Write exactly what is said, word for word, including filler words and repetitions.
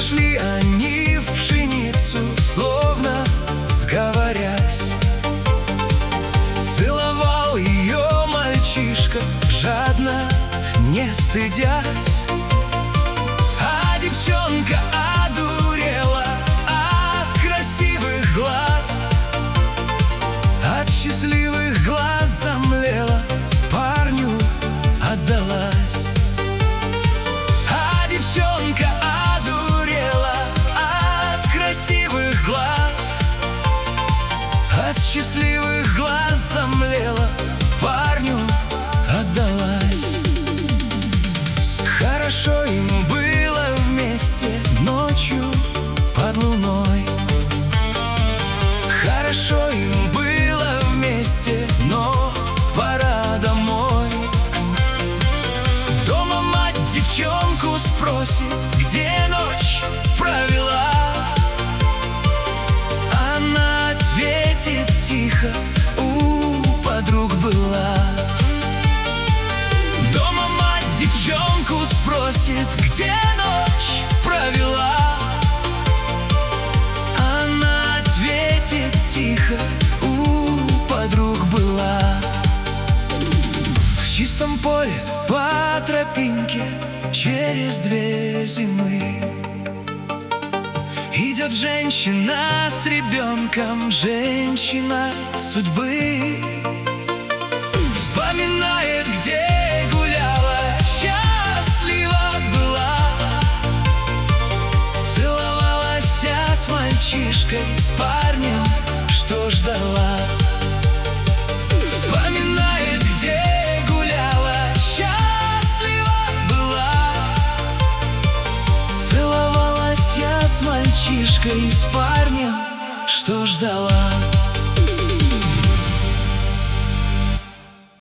Вошли они в пшеницу, словно сговорясь. Целовал ее мальчишка, жадно, не стыдясь. А девчонка одурела от красивых глаз, от счастливых глаз замлела, парню отдалась. А девчонка одурела от красивых глаз, от счастливых глаз замлела, парню отдалась. Хорошо им было вместе ночью под луной. Хорошо им было вместе, но пора домой. Дома мать девчонку спросит, где ночь провела. Она ответит тихо: у подруг была. Дома мать девчонку спросит, где ночь провела. Она ответит тихо: у подруг была. В чистом поле по тропинке через две зимы идет женщина с ребенком, женщина судьбы. Вспоминает, где гуляла, счастлива была, целовалась с мальчишкой, с парнем, что ждала. Вспоминает, где гуляла, счастлива была, целовалась с мальчишкой, с парнем, что ждала.